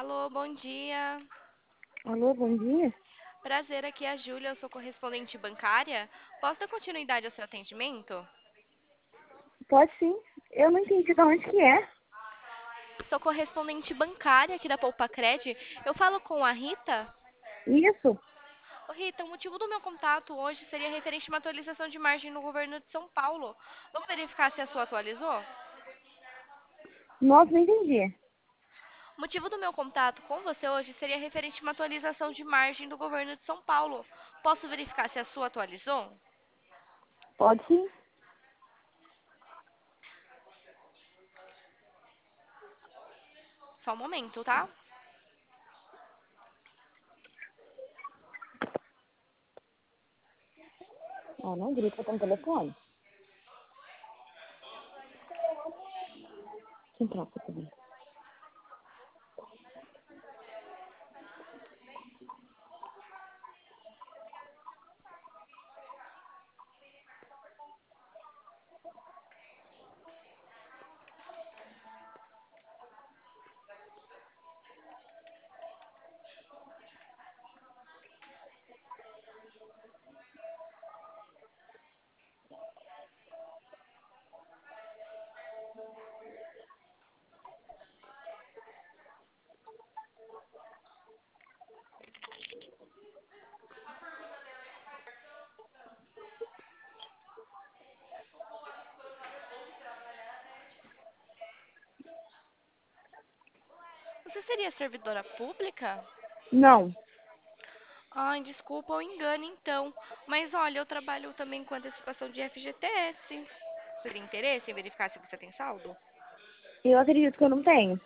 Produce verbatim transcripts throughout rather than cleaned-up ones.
Alô, bom dia. Alô, bom dia? Prazer, aqui é a Júlia, eu sou correspondente bancária. Posso dar continuidade ao seu atendimento? Pode sim. Eu não entendi de onde que é. Sou correspondente bancária aqui da Poupa Cred. Eu falo com a Rita. Isso? Ô, Rita, o motivo do meu contato hoje seria referente a uma atualização de margem no governo de São Paulo. Vamos verificar se a sua atualizou? Nossa, não entendi. O motivo do meu contato com você hoje seria referente a uma atualização de margem do governo de São Paulo. Posso verificar se a sua atualizou? Pode sim. Só um momento, tá? Ó, não grita com o telefone. Quem troca também? Você seria servidora pública? Não. Ai, desculpa o engano então. Mas olha, eu trabalho também com antecipação de F G T S. Você tem interesse em verificar se você tem saldo? Eu acredito que eu não tenho.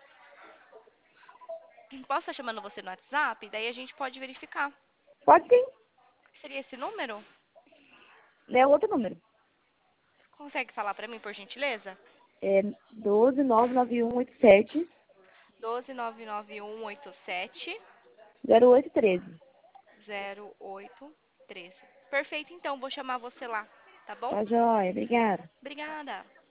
Posso estar chamando você no WhatsApp? Daí a gente pode verificar. Pode sim. Seria esse número? É outro número. Consegue falar pra mim, por gentileza? É doze nove nove um oito sete doze nove nove um oito sete zero oito treze. zero oito treze. Perfeito, então, vou chamar você lá, tá bom? Tá joia. Obrigada. Obrigada.